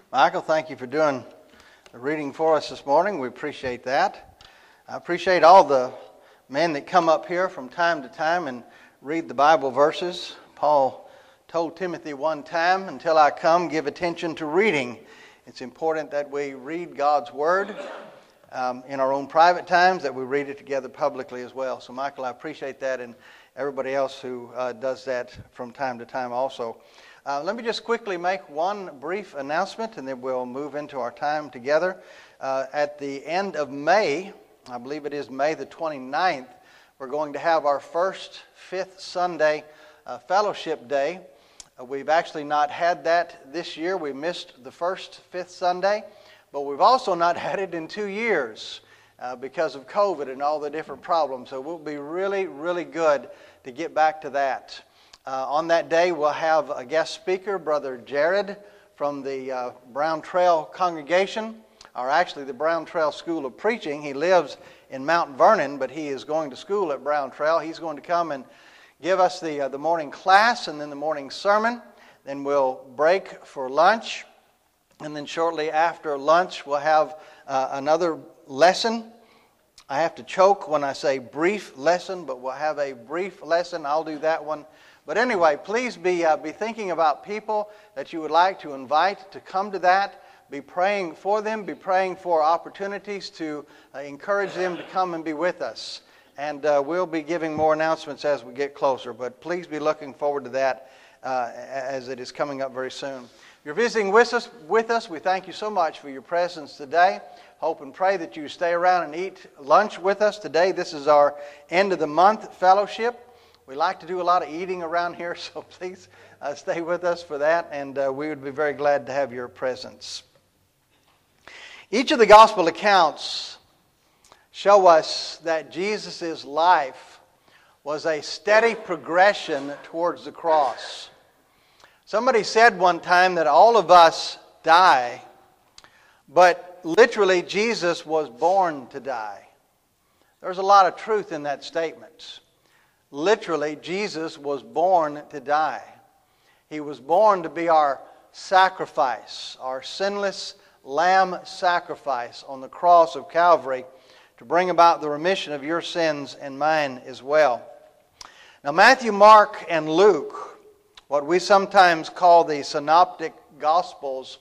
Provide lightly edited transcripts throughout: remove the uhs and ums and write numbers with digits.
Michael, thank you for doing the reading for us this morning. We appreciate that. I appreciate all the men that come up here from time to time and read the Bible verses. Paul told Timothy one time, until I come, give attention to reading. It's important that we read God's Word in our own private times, that we read it together publicly as well. So, Michael, I appreciate that, and everybody else who does that from time to time also. Let me just quickly make one brief announcement, and then we'll move into our time together. At the end of May, I believe it is May the 29th, we're going to have our first Fifth Sunday Fellowship Day. We've actually not had that this year. We missed the first Fifth Sunday, but we've also not had it in 2 years because of COVID and all the different problems. So it will be really, really good to get back to that. On that day, we'll have a guest speaker, Brother Jared, from the Brown Trail congregation, or actually the Brown Trail School of Preaching. He lives in Mount Vernon, but he is going to school at Brown Trail. He's going to come and give us the morning class and then the morning sermon. Then we'll break for lunch, and then shortly after lunch, we'll have another lesson. I have to choke when I say brief lesson, but we'll have a brief lesson. I'll do that one. But anyway, please be thinking about people that you would like to invite to come to that. Be praying for them. Be praying for opportunities to encourage them to come and be with us. And we'll be giving more announcements as we get closer. But please be looking forward to that as it is coming up very soon. If you're visiting with us, we thank you so much for your presence today. Hope and pray that you stay around and eat lunch with us today. This is our end of the month fellowship. We like to do a lot of eating around here, so please stay with us for that, and we would be very glad to have your presence. Each of the gospel accounts show us that Jesus' life was a steady progression towards the cross. Somebody said one time that all of us die, but literally Jesus was born to die. There's a lot of truth in that statement. Literally, Jesus was born to die. He was born to be our sacrifice, our sinless lamb sacrifice on the cross of Calvary to bring about the remission of your sins and mine as well. Now, Matthew, Mark, and Luke, what we sometimes call the synoptic gospels,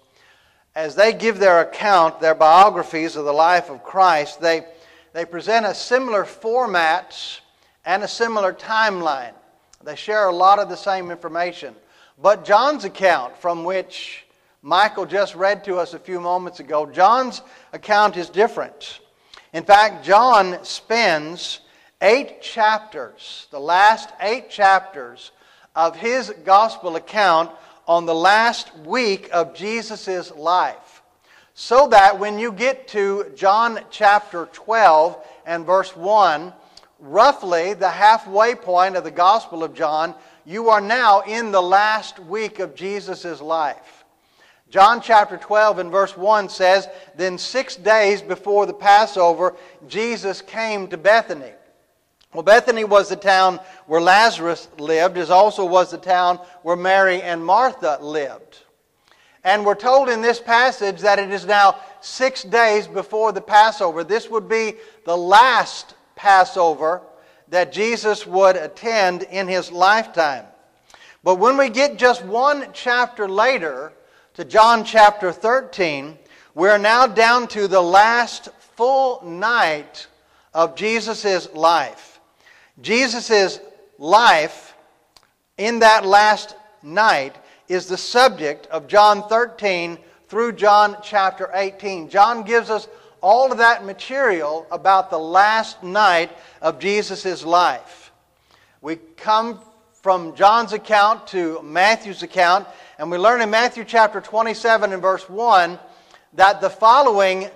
as they give their account, their biographies of the life of Christ, they present a similar format and a similar timeline. They share a lot of the same information. But John's account, from which Michael just read to us a few moments ago, John's account is different. In fact, John spends 8 chapters, the last 8 chapters of his gospel account on the last week of Jesus' life. So that when you get to John chapter 12 and verse 1, roughly the halfway point of the Gospel of John, you are now in the last week of Jesus' life. John chapter 12 and verse 1 says, "Then 6 days before the Passover, Jesus came to Bethany." Well, Bethany was the town where Lazarus lived, as also was the town where Mary and Martha lived. And we're told in this passage that it is now 6 days before the Passover. This would be the last Passover that Jesus would attend in his lifetime. But when we get just one chapter later to John chapter 13, we're now down to the last full night of Jesus' life. Jesus' life in that last night is the subject of John 13 through John chapter 18. John gives us all of that material about the last night of Jesus' life. We come from John's account to Matthew's account, and we learn in Matthew chapter 27 and verse 1 that the following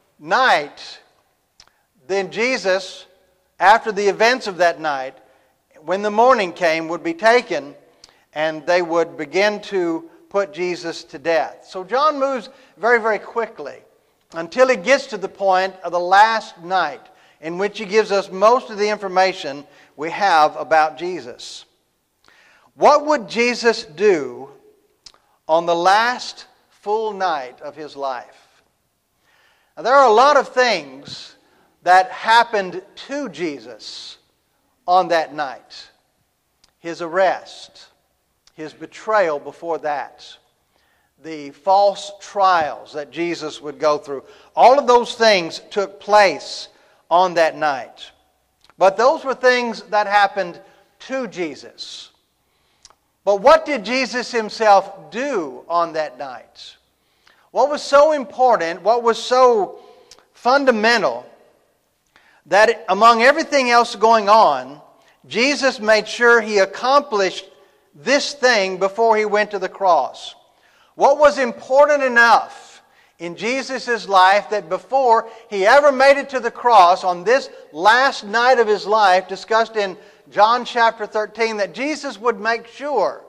night, then Jesus, after the events of that night, when the morning came, would be taken, and they would begin to put Jesus to death. So John moves very, very quickly until he gets to the point of the last night, in which he gives us most of the information we have about Jesus. What would Jesus do on the last full night of his life. Now, there are a lot of things that happened to Jesus on that night. His arrest, his betrayal before that, the false trials that Jesus would go through. All of those things took place on that night. But those were things that happened to Jesus. But what did Jesus himself do on that night? What was so important, what was so fundamental, that among everything else going on, Jesus made sure he accomplished this thing before he went to the cross? What was important enough in Jesus' life that before he ever made it to the cross on this last night of his life, discussed in John chapter 13, that Jesus would make sure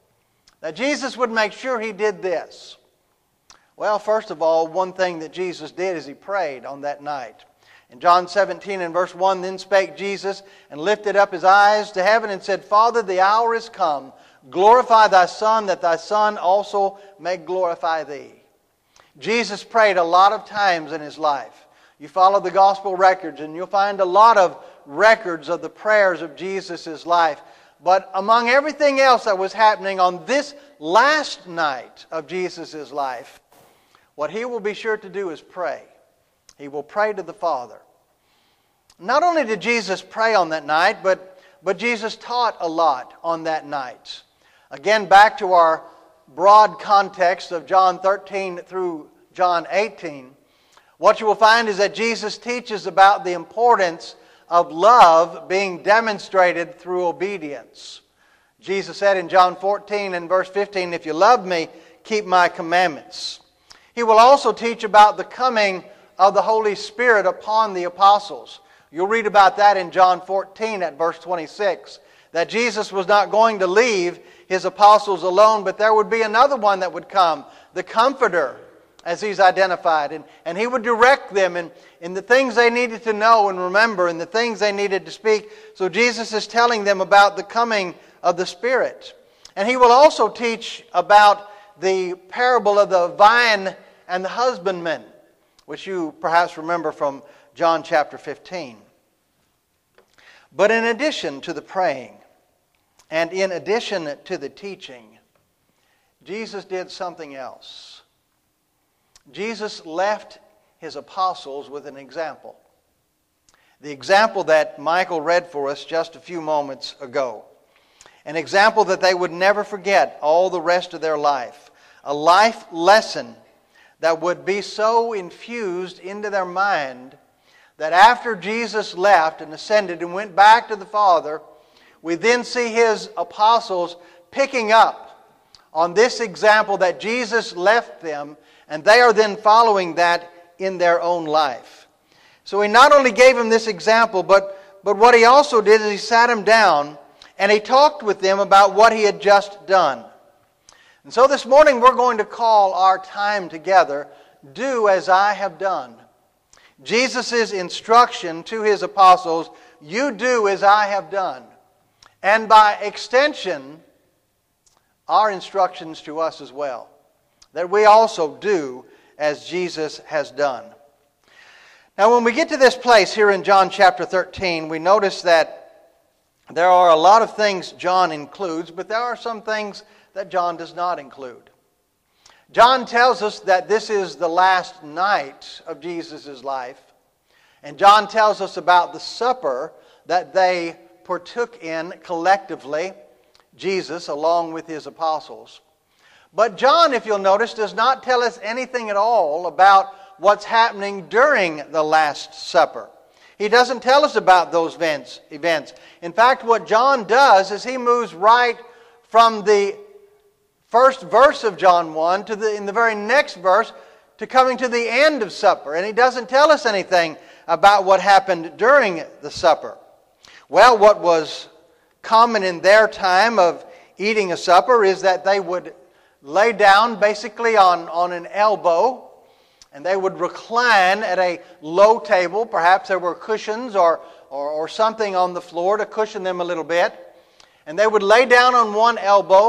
he did this? Well, first of all, one thing that Jesus did is he prayed on that night. In John 17 and verse 1, then spake Jesus and lifted up his eyes to heaven and said, Father, the hour is come. Glorify thy Son, that thy Son also may glorify thee. Jesus prayed a lot of times in his life. You follow the gospel records and you'll find a lot of records of the prayers of Jesus' life. But among everything else that was happening on this last night of Jesus' life, what he will be sure to do is pray. He will pray to the Father. Not only did Jesus pray on that night, but Jesus taught a lot on that night. Again, back to our broad context of John 13 through John 18, what you will find is that Jesus teaches about the importance of love being demonstrated through obedience. Jesus said in John 14 and verse 15, if you love me, keep my commandments. He will also teach about the coming of the Holy Spirit upon the apostles. You'll read about that in John 14 at verse 26, that Jesus was not going to leave his apostles alone, but there would be another one that would come, the Comforter, as he's identified. And he would direct them in the things they needed to know and remember and the things they needed to speak. So Jesus is telling them about the coming of the Spirit. And he will also teach about the parable of the vine and the husbandman, which you perhaps remember from John chapter 15. But in addition to the praying, and in addition to the teaching, Jesus did something else. Jesus left his apostles with an example. The example that Michael read for us just a few moments ago. An example that they would never forget all the rest of their life. A life lesson that would be so infused into their mind that after Jesus left and ascended and went back to the Father, we then see his apostles picking up on this example that Jesus left them, and they are then following that in their own life. So he not only gave them this example, but what he also did is he sat them down and he talked with them about what he had just done. And so this morning we're going to call our time together, Do As I Have Done. Jesus' instruction to his apostles, you do as I have done. And by extension, our instructions to us as well. That we also do as Jesus has done. Now when we get to this place here in John chapter 13, we notice that there are a lot of things John includes, but there are some things that John does not include. John tells us that this is the last night of Jesus' life. And John tells us about the supper that they partook in collectively, Jesus along with his apostles. But John, if you'll notice, does not tell us anything at all about what's happening during the Last Supper. He doesn't tell us about those events. In fact, what John does is he moves right from the first verse of John 1 in the very next verse to coming to the end of supper. And he doesn't tell us anything about what happened during the supper. Well, what was common in their time of eating a supper is that they would lay down basically on an elbow, and they would recline at a low table. Perhaps there were cushions or something on the floor to cushion them a little bit. And they would lay down on one elbow.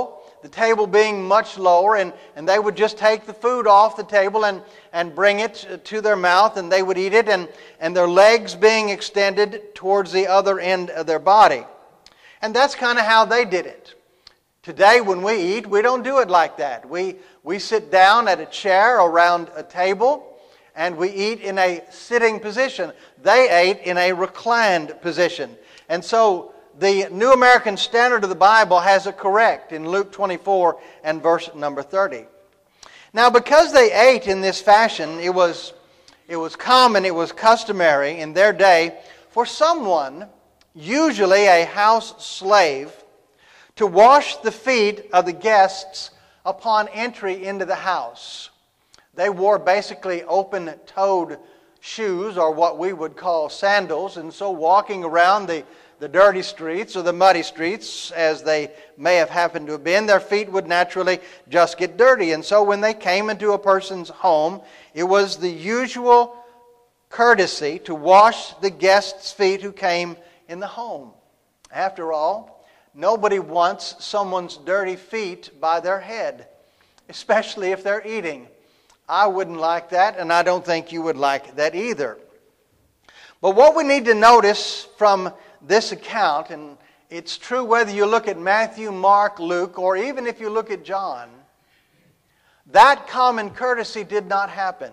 the table being much lower, and they would just take the food off the table and bring it to their mouth, and they would eat it, and their legs being extended towards the other end of their body. And that's kind of how they did it. Today when we eat, we don't do it like that. We sit down at a chair around a table, and we eat in a sitting position. They ate in a reclined position. And so the New American Standard of the Bible has it correct in Luke 24 and verse number 30. Now, because they ate in this fashion, it was common, it was customary in their day for someone, usually a house slave, to wash the feet of the guests upon entry into the house. They wore basically open-toed shoes, or what we would call sandals, and so walking around the dirty streets or the muddy streets, as they may have happened to have been, their feet would naturally just get dirty. And so when they came into a person's home, it was the usual courtesy to wash the guest's feet who came in the home. After all, nobody wants someone's dirty feet by their head, especially if they're eating. I wouldn't like that, and I don't think you would like that either. But what we need to notice from this account, and it's true whether you look at Matthew, Mark, Luke, or even if you look at John, that common courtesy did not happen.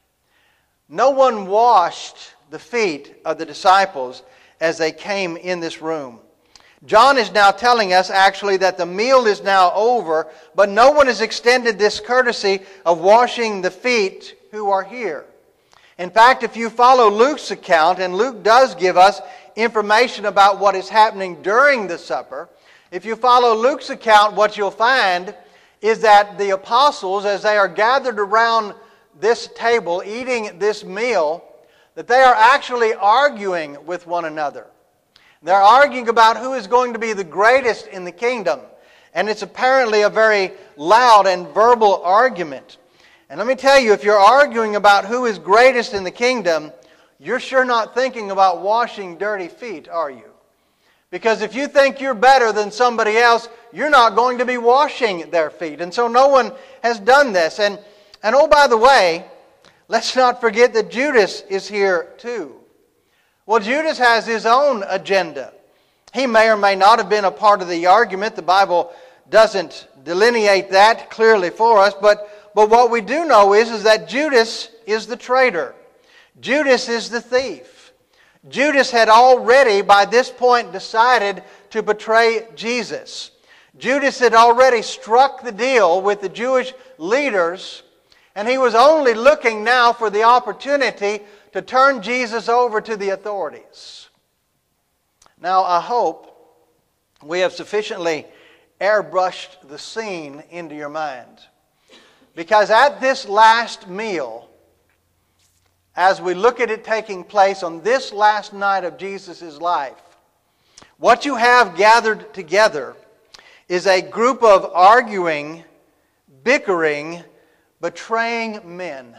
No one washed the feet of the disciples as they came in this room. John is now telling us actually that the meal is now over, but no one has extended this courtesy of washing the feet who are here. In fact, if you follow Luke's account, and Luke does give us information about what is happening during the supper, if you follow Luke's account, what you'll find is that the apostles, as they are gathered around this table eating this meal, that they are actually arguing with one another. They're arguing about who is going to be the greatest in the kingdom. And it's apparently a very loud and verbal argument. And let me tell you, if you're arguing about who is greatest in the kingdom, you're sure not thinking about washing dirty feet, are you? Because if you think you're better than somebody else, you're not going to be washing their feet. And so no one has done this. And oh, by the way, let's not forget that Judas is here too. Well, Judas has his own agenda. He may or may not have been a part of the argument. The Bible doesn't delineate that clearly for us. But what we do know is that Judas is the traitor. Judas is the thief. Judas had already, by this point, decided to betray Jesus. Judas had already struck the deal with the Jewish leaders, and he was only looking now for the opportunity to turn Jesus over to the authorities. Now, I hope we have sufficiently airbrushed the scene into your mind. Because at this last meal, as we look at it taking place on this last night of Jesus' life, what you have gathered together is a group of arguing, bickering, betraying men.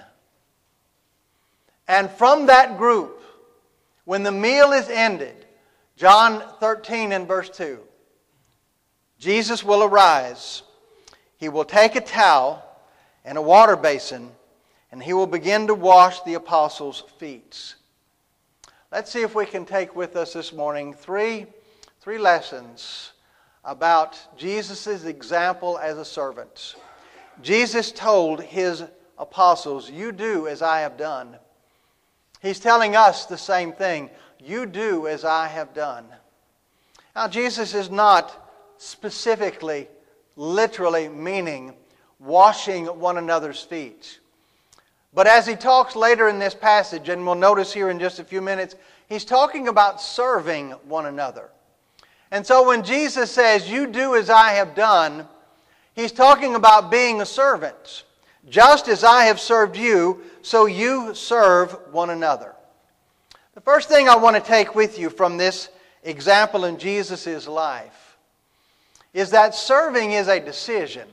And from that group, when the meal is ended, John 13 and verse 2, Jesus will arise. He will take a towel and a water basin, and he will begin to wash the apostles' feet. Let's see if we can take with us this morning three lessons about Jesus' example as a servant. Jesus told his apostles, "You do as I have done." He's telling us the same thing. You do as I have done. Now, Jesus is not specifically, literally meaning washing one another's feet. But as he talks later in this passage, and we'll notice here in just a few minutes, he's talking about serving one another. And so when Jesus says, "You do as I have done," he's talking about being a servant. Just as I have served you, so you serve one another. The first thing I want to take with you from this example in Jesus' life is that serving is a decision.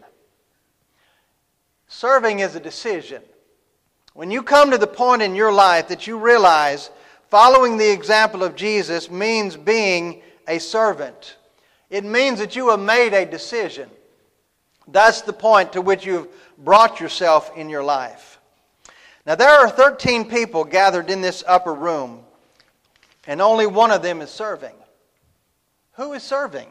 Serving is a decision. When you come to the point in your life that you realize following the example of Jesus means being a servant, it means that you have made a decision. That's the point to which you've brought yourself in your life. Now there are 13 people gathered in this upper room, and only one of them is serving. Who is serving?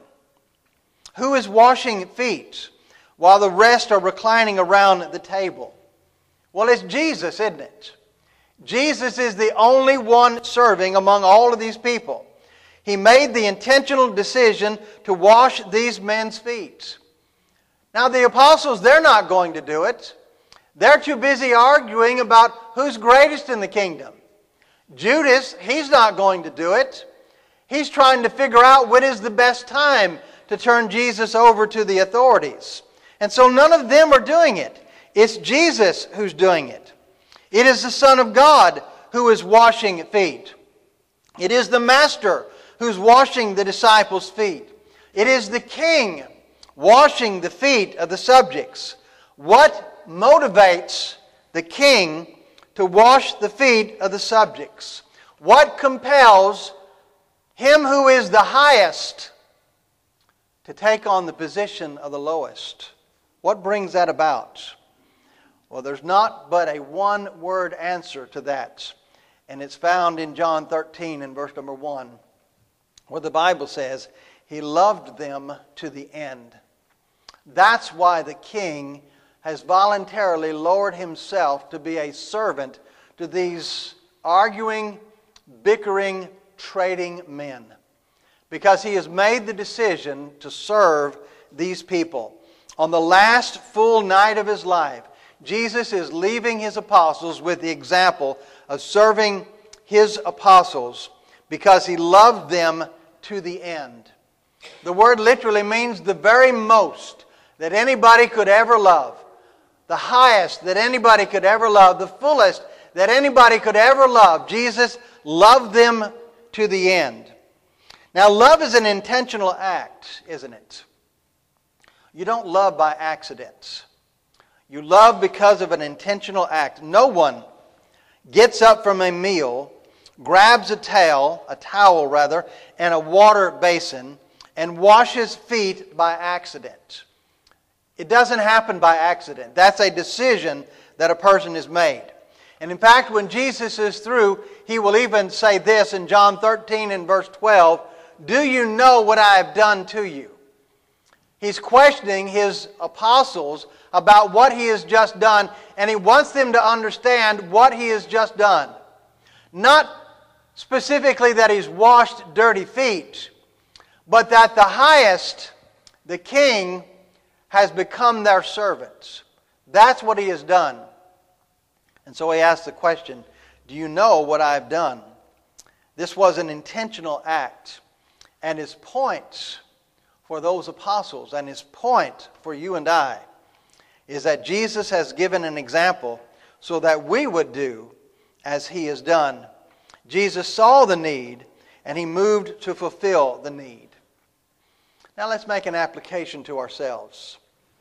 Who is washing feet while the rest are reclining around the table? Well, it's Jesus, isn't it? Jesus is the only one serving among all of these people. He made the intentional decision to wash these men's feet. Now the apostles, they're not going to do it. They're too busy arguing about who's greatest in the kingdom. Judas, he's not going to do it. He's trying to figure out when is the best time to turn Jesus over to the authorities. And so none of them are doing it. It's Jesus who's doing it. It is the Son of God who is washing feet. It is the Master who's washing the disciples' feet. It is the King washing the feet of the subjects. What motivates the King to wash the feet of the subjects? What compels him who is the highest to take on the position of the lowest? What brings that about? Well, there's not but a one-word answer to that. And it's found in John 13 and verse number 1, where the Bible says, He loved them to the end. That's why the King has voluntarily lowered Himself to be a servant to these arguing, bickering, trading men. Because He has made the decision to serve these people. On the last full night of His life, Jesus is leaving His apostles with the example of serving His apostles because He loved them to the end. The word literally means the very most that anybody could ever love. The highest that anybody could ever love. The fullest that anybody could ever love. Jesus loved them to the end. Now, love is an intentional act, isn't it? You don't love by accident. You love because of an intentional act. No one gets up from a meal, grabs a towel, and a water basin, and washes feet by accident. It doesn't happen by accident. That's a decision that a person has made. And in fact, when Jesus is through, He will even say this in John 13 and verse 12, "Do you know what I have done to you?" He's questioning His apostles about what He has just done, and He wants them to understand what He has just done. Not specifically that He's washed dirty feet, but that the highest, the King, has become their servants. That's what He has done. And so He asks the question, do you know what I have done? This was an intentional act. And His point for those apostles and His point for you and I is that Jesus has given an example so that we would do as He has done. Jesus saw the need and He moved to fulfill the need. Now let's make an application to ourselves.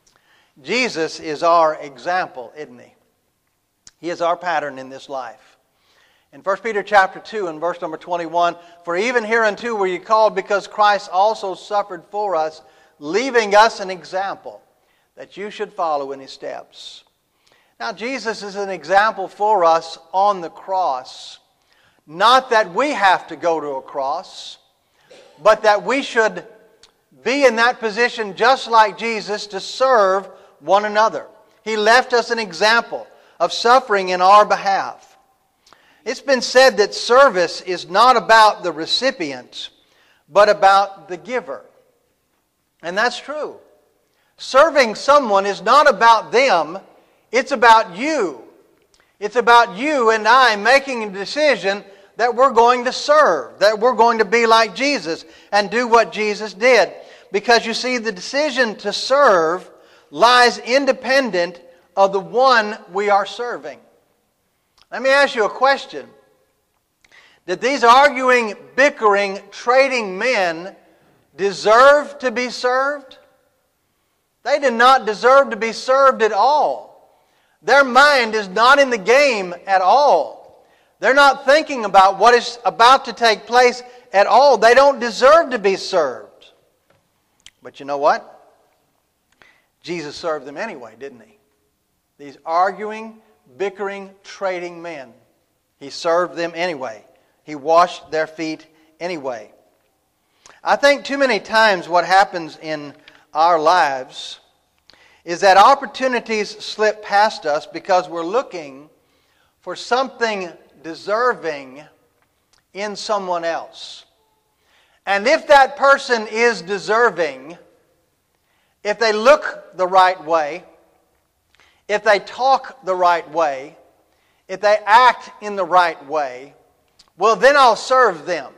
Jesus is our example, isn't He? He is our pattern in this life. In 1 Peter chapter 2 and verse number 21, "For even hereunto were ye called, because Christ also suffered for us, leaving us an example, that you should follow in His steps." Now Jesus is an example for us on the cross. Not that we have to go to a cross, but that we should be in that position just like Jesus to serve one another. He left us an example of suffering in our behalf. It's been said that service is not about the recipient, but about the giver. And that's true. Serving someone is not about them, it's about you. It's about you and I making a decision that we're going to serve, that we're going to be like Jesus and do what Jesus did. Because you see, the decision to serve lies independent of the one we are serving. Let me ask you a question. Did these arguing, bickering, trading men deserve to be served? They did not deserve to be served at all. Their mind is not in the game at all. They're not thinking about what is about to take place at all. They don't deserve to be served. But you know what? Jesus served them anyway, didn't He? These arguing, bickering, trading men. He served them anyway. He washed their feet anyway. I think too many times what happens in our lives is that opportunities slip past us because we're looking for something deserving in someone else. And if that person is deserving, if they look the right way, if they talk the right way, if they act in the right way, well, then I'll serve them.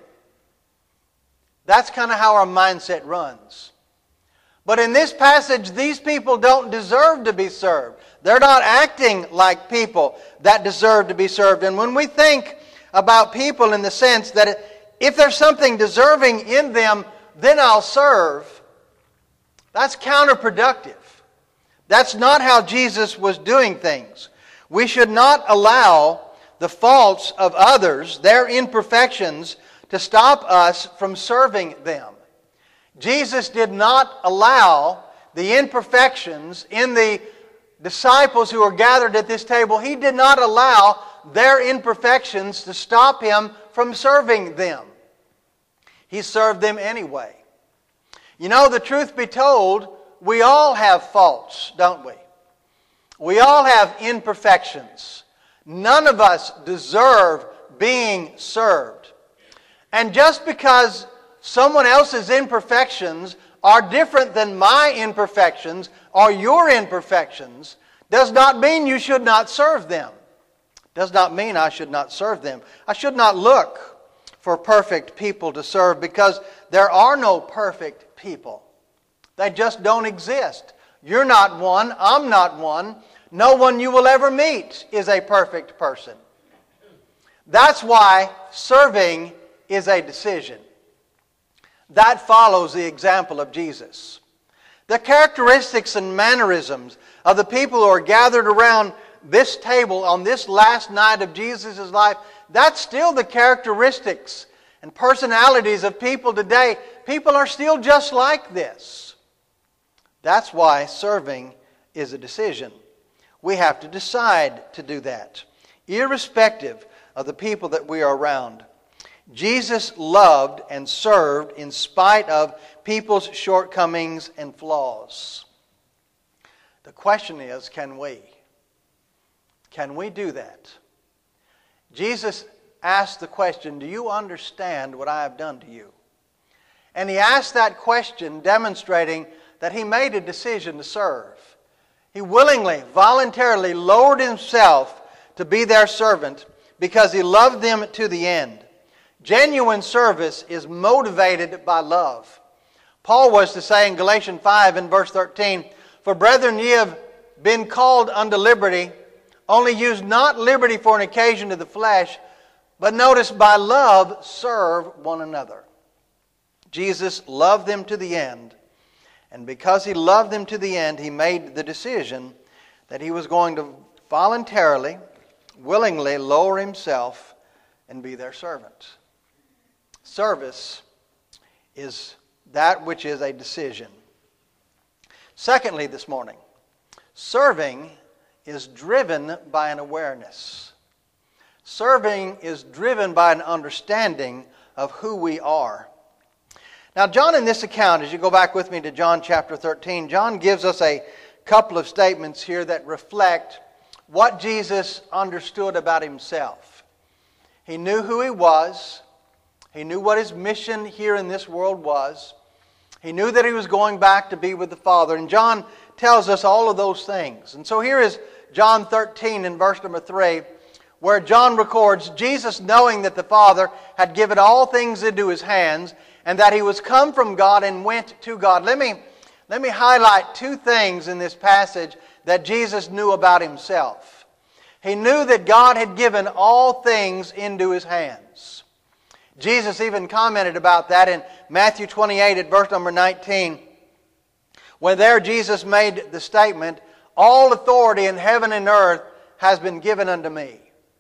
That's kind of how our mindset runs. But in this passage, these people don't deserve to be served. They're not acting like people that deserve to be served. And when we think about people in the sense that if there's something deserving in them, then I'll serve, that's counterproductive. That's not how Jesus was doing things. We should not allow the faults of others, their imperfections, to stop us from serving them. Jesus did not allow the imperfections in the disciples who were gathered at this table. He did not allow their imperfections to stop Him from serving them. He served them anyway. You know, the truth be told, we all have faults, don't we? We all have imperfections. None of us deserve being served. And just because someone else's imperfections are different than my imperfections or your imperfections does not mean you should not serve them. Does not mean I should not serve them. I should not look for perfect people to serve because there are no perfect people. They just don't exist. You're not one. I'm not one. No one you will ever meet is a perfect person. That's why serving is a decision. That follows the example of Jesus. The characteristics and mannerisms of the people who are gathered around this table on this last night of Jesus' life, that's still the characteristics and personalities of people today. People are still just like this. That's why serving is a decision. We have to decide to do that, irrespective of the people that we are around. Jesus loved and served in spite of people's shortcomings and flaws. The question is, can we? Can we do that? Jesus asked the question, do you understand what I have done to you? And He asked that question demonstrating that He made a decision to serve. He willingly, voluntarily lowered Himself to be their servant because He loved them to the end. Genuine service is motivated by love. Paul was to say in Galatians 5 and verse 13, "For brethren, ye have been called unto liberty, only use not liberty for an occasion to the flesh, but notice by love serve one another." Jesus loved them to the end, and because He loved them to the end, He made the decision that He was going to voluntarily, willingly lower Himself and be their servant. Service is that which is a decision. Secondly, this morning, serving is driven by an awareness. Serving is driven by an understanding of who we are. Now, John in this account, as you go back with me to John chapter 13, John gives us a couple of statements here that reflect what Jesus understood about Himself. He knew who He was. He knew what His mission here in this world was. He knew that He was going back to be with the Father. And John tells us all of those things. And so here is John 13 in verse number 3, where John records Jesus knowing that the Father had given all things into His hands and that He was come from God and went to God. Let me highlight two things in this passage that Jesus knew about Himself. He knew that God had given all things into His hands. Jesus even commented about that in Matthew 28 at verse number 19, when there Jesus made the statement, "All authority in heaven and earth has been given unto me."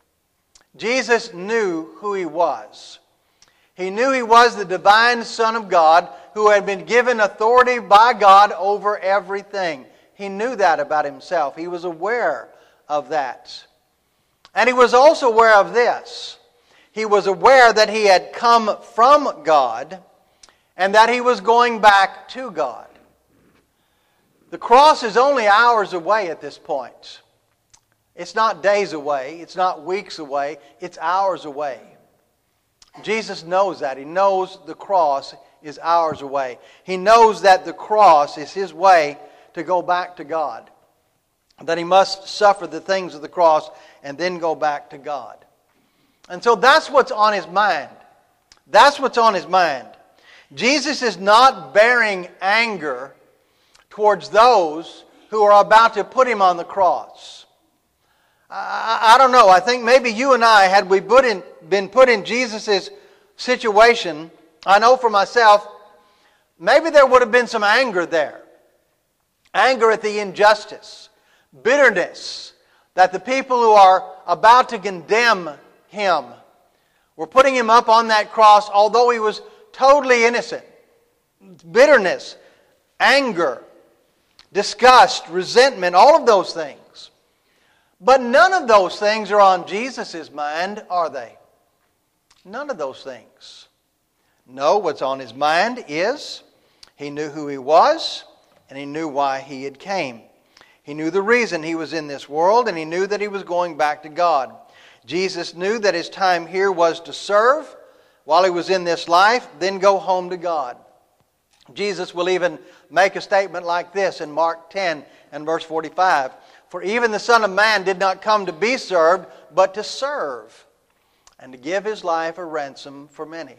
Jesus knew who He was. He knew He was the divine Son of God who had been given authority by God over everything. He knew that about himself. He was aware of that. And he was also aware of this. He was aware that he had come from God and that he was going back to God. The cross is only hours away at this point. It's not days away. It's not weeks away. It's hours away. Jesus knows that. He knows the cross is hours away. He knows that the cross is his way to go back to God. That he must suffer the things of the cross and then go back to God. And so that's what's on his mind. That's what's on his mind. Jesus is not bearing anger towards those who are about to put him on the cross. I don't know. I think maybe you and I, had we been put in Jesus' situation, I know for myself, maybe there would have been some anger there. Anger at the injustice. Bitterness that the people who are about to condemn him were putting him up on that cross although he was totally innocent. Bitterness, anger, disgust, resentment, all of those things. But none of those things are on Jesus' mind, are they? None of those things. No, what's on his mind is he knew who he was and he knew why he had came. He knew the reason he was in this world and he knew that he was going back to God. Jesus knew that his time here was to serve while he was in this life, then go home to God. Jesus will even make a statement like this in Mark 10 and verse 45. For even the Son of Man did not come to be served, but to serve, and to give his life a ransom for many.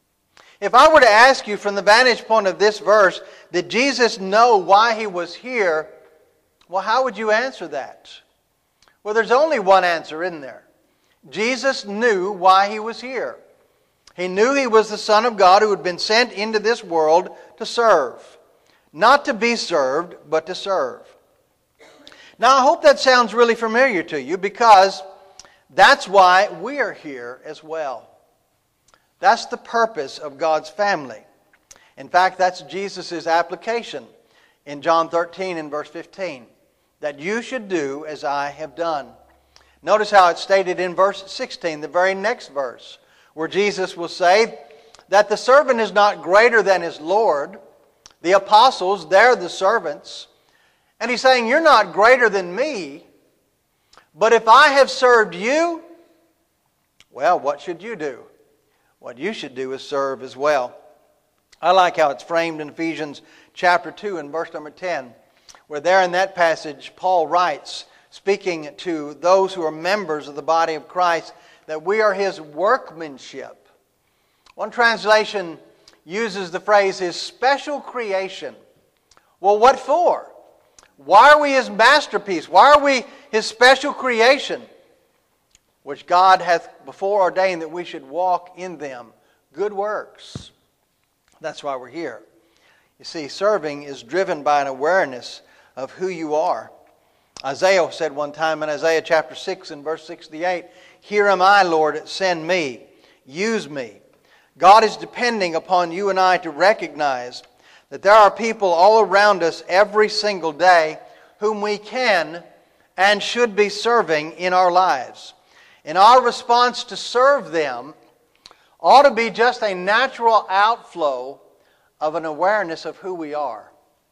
If I were to ask you from the vantage point of this verse, did Jesus know why he was here? Well, how would you answer that? Well, there's only one answer, isn't there? Jesus knew why he was here. He knew he was the Son of God who had been sent into this world to serve. Not to be served, but to serve. Now, I hope that sounds really familiar to you because that's why we are here as well. That's the purpose of God's family. In fact, that's Jesus' application in John 13 and verse 15. That you should do as I have done. Notice how it's stated in verse 16, the very next verse, where Jesus will say that the servant is not greater than his Lord. The apostles, they're the servants. And he's saying, you're not greater than me, but if I have served you, well, what should you do? What you should do is serve as well. I like how it's framed in Ephesians chapter 2 and verse number 10, where there in that passage, Paul writes, speaking to those who are members of the body of Christ, that we are his workmanship. One translation uses the phrase his special creation. Well, what for? Why are we his masterpiece? Why are we his special creation? Which God hath before ordained that we should walk in them. Good works. That's why we're here. You see, serving is driven by an awareness of who you are. Isaiah said one time in Isaiah chapter 6 and verse 68, here am I, Lord, send me, use me. God is depending upon you and I to recognize that there are people all around us every single day whom we can and should be serving in our lives. And our response to serve them ought to be just a natural outflow of an awareness of who we are.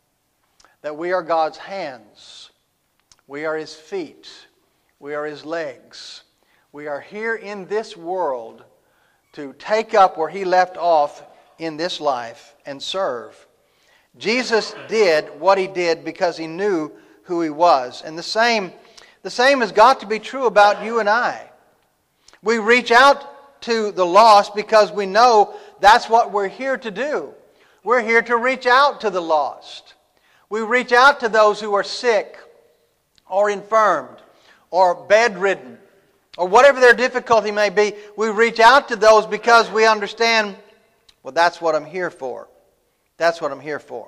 That we are God's hands. We are his feet. We are his legs. We are here in this world to take up where he left off in this life and serve. Jesus did what he did because he knew who he was. And the same has got to be true about you and I. We reach out to the lost because we know that's what we're here to do. We're here to reach out to the lost. We reach out to those who are sick or infirmed or bedridden or whatever their difficulty may be. We reach out to those because we understand, well, that's what I'm here for. That's what I'm here for.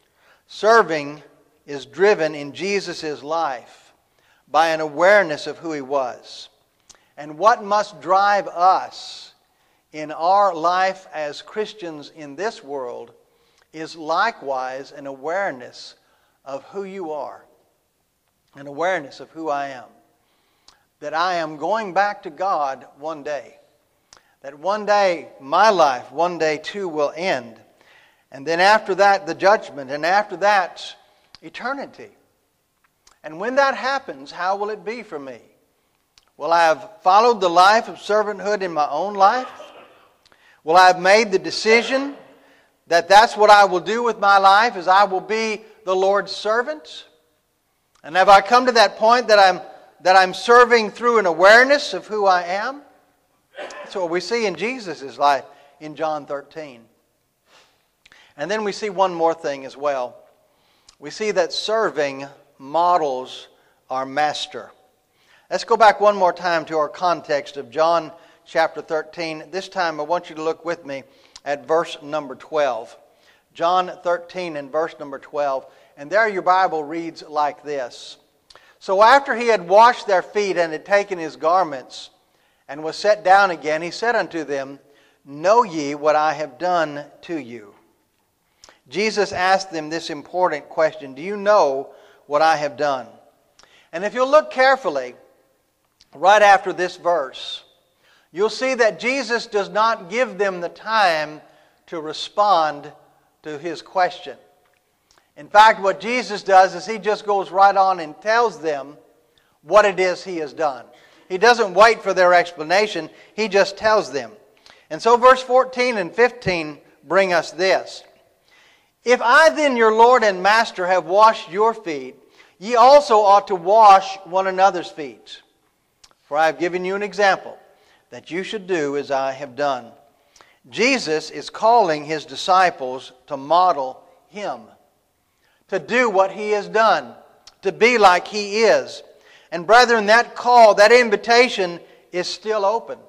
Serving is driven in Jesus' life by an awareness of who he was. And what must drive us in our life as Christians in this world is likewise an awareness of who you are, an awareness of who I am. That I am going back to God one day. That one day, my life, one day too, will end. And then after that, the judgment. And after that, eternity. And when that happens, how will it be for me? Will I have followed the life of servanthood in my own life? Will I have made the decision that that's what I will do with my life, is I will be the Lord's servant? And have I come to that point that I'm serving through an awareness of who I am? That's what we see in Jesus' life in John 13. And then we see one more thing as well. We see that serving models our master. Let's go back one more time to our context of John chapter 13. This time I want you to look with me at verse number 12. John 13 and verse number 12. And there your Bible reads like this. So after he had washed their feet and had taken his garments and was set down again, he said unto them, Know ye what I have done to you? Jesus asked them this important question. Do you know what I have done? And if you'll look carefully, right after this verse, you'll see that Jesus does not give them the time to respond to his question. In fact, what Jesus does is he just goes right on and tells them what it is he has done. He doesn't wait for their explanation. He just tells them. And so verse 14 and 15 bring us this. If I then, your Lord and Master, have washed your feet, ye also ought to wash one another's feet. For I have given you an example, that you should do as I have done. Jesus is calling his disciples to model him, to do what he has done, to be like he is. And brethren, that call, that invitation is still open.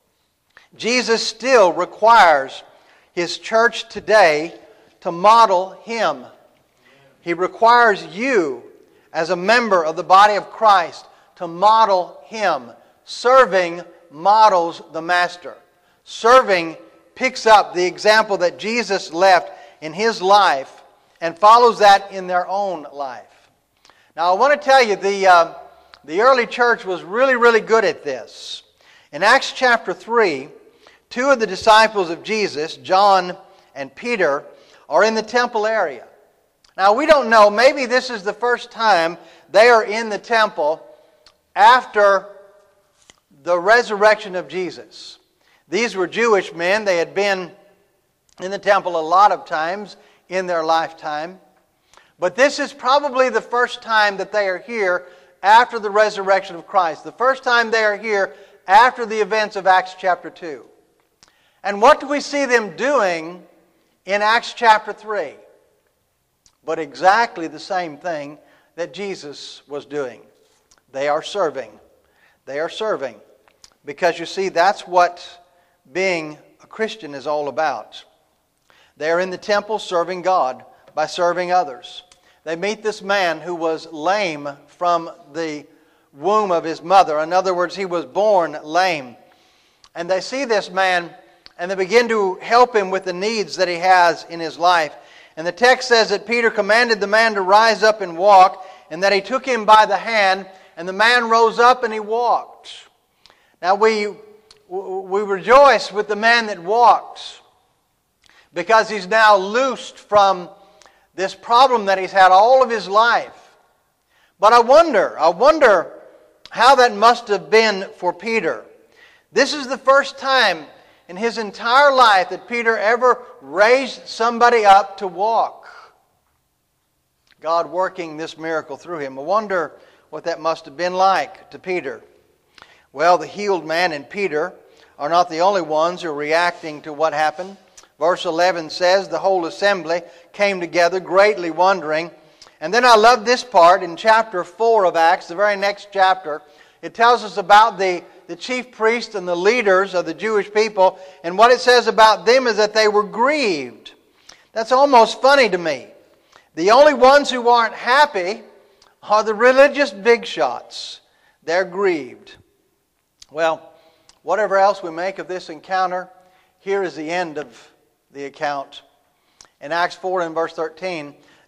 Jesus still requires his church today to model him. He requires you, as a member of the body of Christ, to model him. Serving models the master. Serving picks up the example that Jesus left in his life and follows that in their own life. Now I want to tell you, the early church was really, really good at this. In Acts chapter 3, two of the disciples of Jesus, John and Peter, are in the temple area. Now we don't know, maybe this is the first time they are in the temple after the resurrection of Jesus. These were Jewish men. They had been in the temple a lot of times in their lifetime. But this is probably the first time that they are here after the resurrection of Christ. The first time they are here after the events of Acts chapter 2. And what do we see them doing in Acts chapter 3? But exactly the same thing that Jesus was doing. They are serving. They are serving. Because you see, that's what being a Christian is all about. They are in the temple serving God by serving others. They meet this man who was lame from the womb of his mother. In other words, he was born lame. And they see this man and they begin to help him with the needs that he has in his life. And the text says that Peter commanded the man to rise up and walk, and that he took him by the hand, and the man rose up and he walked. Now we rejoice with the man that walks, because he's now loosed from this problem that he's had all of his life. But I wonder how that must have been for Peter. This is the first time in his entire life that Peter ever raised somebody up to walk. God working this miracle through him. I wonder what that must have been like to Peter. Well, the healed man and Peter are not the only ones who are reacting to what happened. Verse 11 says, the whole assembly came together, greatly wondering. And then I love this part in chapter 4 of Acts, the very next chapter. It tells us about the chief priests and the leaders of the Jewish people. And what it says about them is that they were grieved. That's almost funny to me. The only ones who aren't happy are the religious big shots. They're grieved. Well, whatever else we make of this encounter, here is the end of the account. In Acts 4 and verse 13,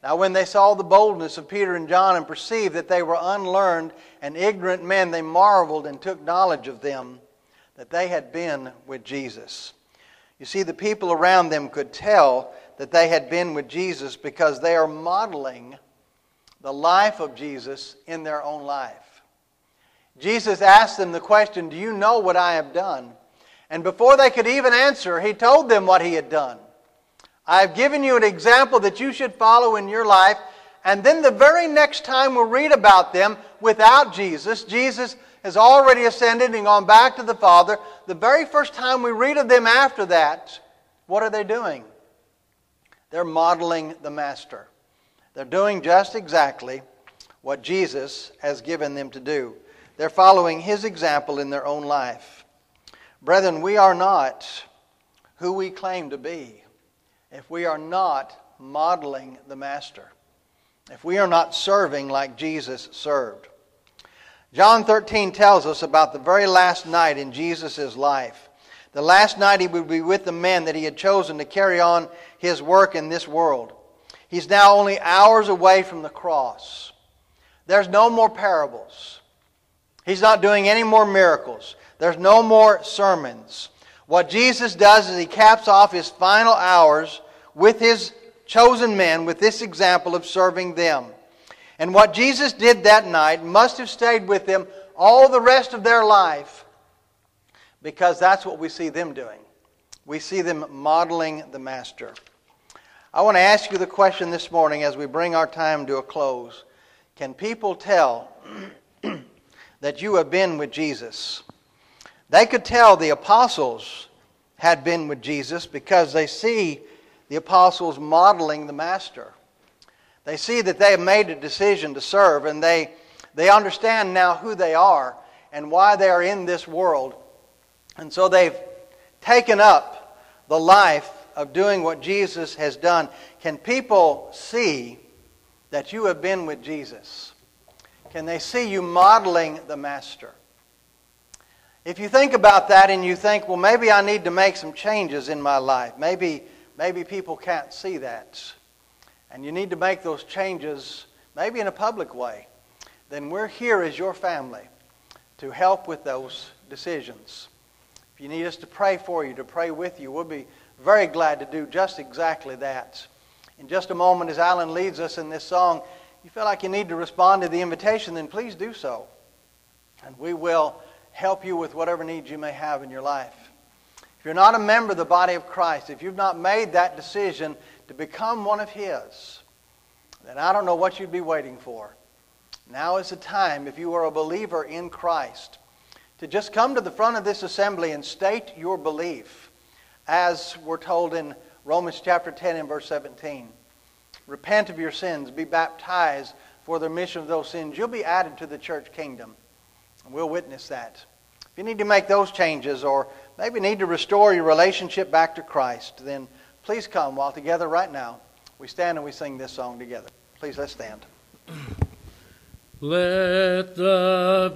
Now when they saw the boldness of Peter and John and perceived that they were unlearned and ignorant men, they marveled and took knowledge of them, that they had been with Jesus. You see, the people around them could tell that they had been with Jesus because they are modeling the life of Jesus in their own life. Jesus asked them the question, "Do you know what I have done?" And before they could even answer, He told them what He had done. "I have given you an example that you should follow in your life." And then the very next time we read about them without Jesus, Jesus has already ascended and gone back to the Father. The very first time we read of them after that, what are they doing? They're modeling the Master. They're doing just exactly what Jesus has given them to do. They're following His example in their own life. Brethren, we are not who we claim to be if we are not modeling the Master, if we are not serving like Jesus served. John 13 tells us about the very last night in Jesus' life. The last night He would be with the men that He had chosen to carry on His work in this world. He's now only hours away from the cross. There's no more parables. He's not doing any more miracles. There's no more sermons. What Jesus does is He caps off His final hours with His chosen men with this example of serving them. And what Jesus did that night must have stayed with them all the rest of their life, because that's what we see them doing. We see them modeling the Master. I want to ask you the question this morning as we bring our time to a close. Can people tell that you have been with Jesus? They could tell the apostles had been with Jesus because they see the apostles modeling the Master. They see that they have made a decision to serve, and they understand now who they are and why they are in this world. And so they've taken up the life of doing what Jesus has done. Can people see that you have been with Jesus? Can they see you modeling the Master? If you think about that and you think, well, maybe I need to make some changes in my life. Maybe people can't see that. And you need to make those changes, maybe in a public way. Then we're here as your family to help with those decisions. If you need us to pray for you, to pray with you, we'll be very glad to do just exactly that. In just a moment, as Alan leads us in this song, you feel like you need to respond to the invitation, then please do so. And we will help you with whatever needs you may have in your life. If you're not a member of the body of Christ, if you've not made that decision to become one of His, then I don't know what you'd be waiting for. Now is the time, if you are a believer in Christ, to just come to the front of this assembly and state your belief, as we're told in Romans chapter 10 and verse 17. Repent of your sins, be baptized for the remission of those sins. You'll be added to the church kingdom. And we'll witness that. If you need to make those changes, or maybe need to restore your relationship back to Christ, then please come while together right now we stand and we sing this song together. Please, let's stand. Let the